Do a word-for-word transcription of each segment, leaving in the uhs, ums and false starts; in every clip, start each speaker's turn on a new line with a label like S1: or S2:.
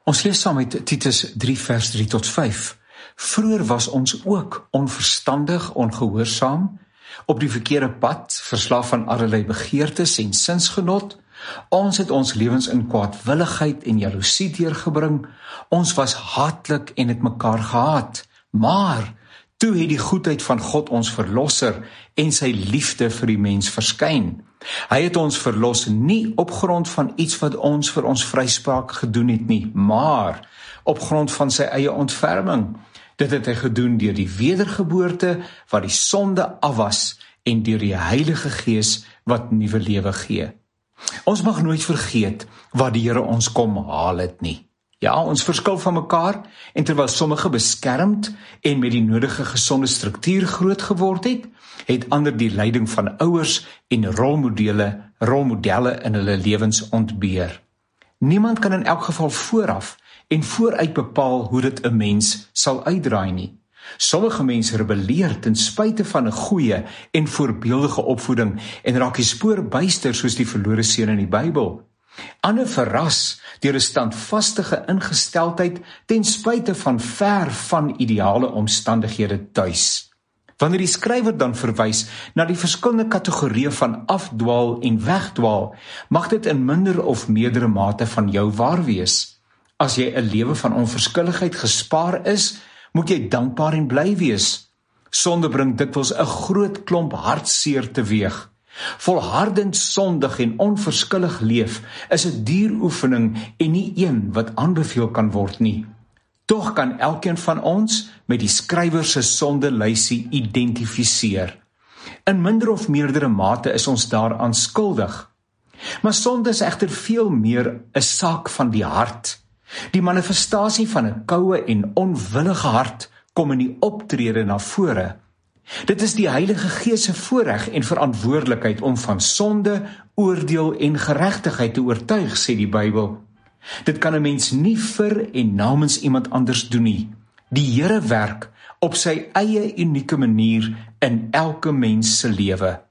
S1: Ons lees saam met Titus drie vers drie tot vyf. Vroeër was ons ook onverstandig, ongehoorsaam, op die verkeerde pad, verslaaf aan allerlei begeertes en sinsgenot. Ons het ons lewens in kwaadwilligheid en jaloesie deurgebring. Ons was haatlik en het mekaar gehaat. Maar toe het die goedheid van God ons verlosser en sy liefde vir die mens verskyn. Hy het ons verlos nie op grond van iets wat ons vir ons vryspraak gedoen het nie, maar op grond van sy eie ontferming. Dit het hy gedoen deur die wedergeboorte wat die sonde afwas en deur die Heilige Gees wat nuwe lewe gee. Ons mag nooit vergeet wat die Here ons kom haal het nie. Ja, ons verskil van mekaar en terwyl sommige beskermd en met die nodige gesonde struktuur groot geword het, het ander die leiding van ouers en rolmodelle, rolmodelle in hulle lewens ontbeer. Niemand kan in elk geval vooraf en vooruit bepaal hoe dit 'n mens sal uitdraai nie. Sommige mense rebelleer ten spyte van 'n goeie en voorbeeldige opvoeding en raak die spoor byster soos die verlore seun in die Bybel. Ander verras deur 'n standvastige ingesteldheid ten spyte van ver van ideale omstandighede tuis. Wanneer die skrywer dan verwys na die verskillende kategorieë van afdwaal en wegdwaal, mag dit in minder of meerdere mate van jou waar wees. As jy 'n lewe van onverskilligheid gespaar is, moet jy dankbaar en bly wees. Sonde bring dikwels 'n groot klomp hartseer teweeg. Volhardend sondig en onverskillig leef is 'n dieroefening en nie een wat aanbeveel kan word nie. Tog kan elkeen van ons met die skrywer se sondelysie identifiseer. In minder of meerdere mate is ons daaraan skuldig. Maar sonde is egter veel meer 'n saak van die hart. Die manifestasie van 'n koue en onwillige hart kom in die optrede na vore. Dit is die Heilige Gees se voorreg en verantwoordelikheid om van sonde, oordeel en geregtigheid te oortuig, sê die Bybel. Dit kan 'n mens nie vir en namens iemand anders doen nie. Die Here werk op sy eie unieke manier in elke mens se lewe.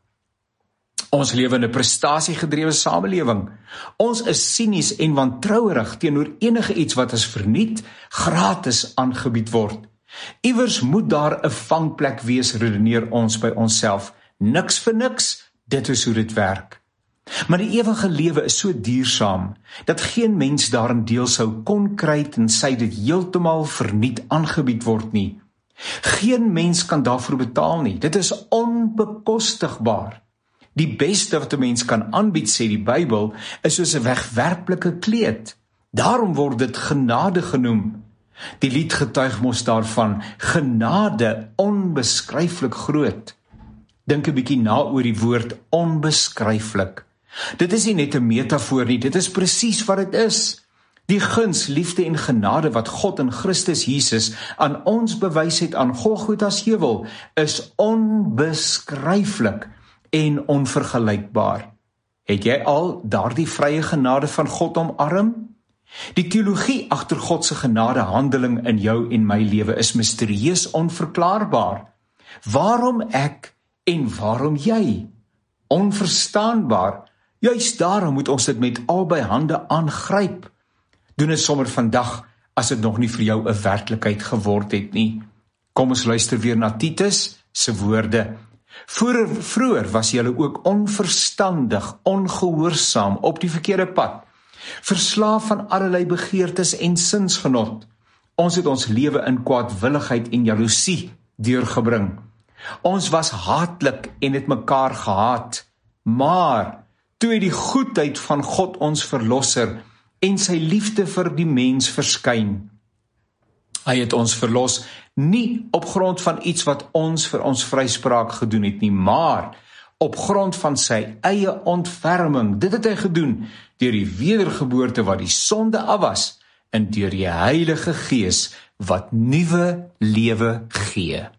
S1: Ons lewe in 'n prestasiegedrewe samelewing. Ons is sinies en wantrouerig teenoor enige iets wat as verniet gratis aangebied word. Iewers moet daar 'n vangplek wees, redeneer ons by onsself. Niks vir niks, dit is hoe dit werk. Maar die ewige lewe is so duursaam, dat geen mens daarin deel sou kon kry tensy dit heeltemal verniet aangebied word nie. Geen mens kan daarvoor betaal nie, dit is onbekostigbaar. Die beste wat 'n mens kan aanbied, sê die Bybel, is soos 'n wegwerplike kleed. Daarom word dit genade genoem. Die lied getuig mos daarvan, genade onbeskryflik groot. Dink 'n bietjie na oor die woord onbeskryflik. Dit is nie net 'n metafoor nie, dit is presies wat dit is. Die guns, liefde en genade wat God in Christus Jesus aan ons bewys het aan Golgotha se heuwel, is onbeskryflik en onvergelykbaar. Het jy al daardie vrye genade van God omarm? Die teologie agter God se genade handeling in jou en my lewe is misterieus onverklaarbaar. Waarom ek en waarom jy? Onverstaanbaar. Juist daarom moet ons dit met albei hande aangryp. Doen dit sommer vandag as dit nog nie vir jou 'n werklikheid geword het nie. Kom ons luister weer na Titus se woorde. Vroeër, vroeër was julle ook onverstandig, ongehoorsaam, op die verkeerde pad, verslaaf aan allerlei begeertes en sinsgenot. Ons het ons lewe in kwaadwilligheid en jaloesie deurgebring. Ons was haatlik en het mekaar gehaat, maar toe het die goedheid van God ons verlosser en sy liefde vir die mens verskyn. Hy het ons verlos nie op grond van iets wat ons vir ons vryspraak gedoen het nie, maar op grond van sy eie ontferming. Dit het hy gedoen deur die wedergeboorte wat die sonde afwas en deur die Heilige Gees wat nuwe lewe gee.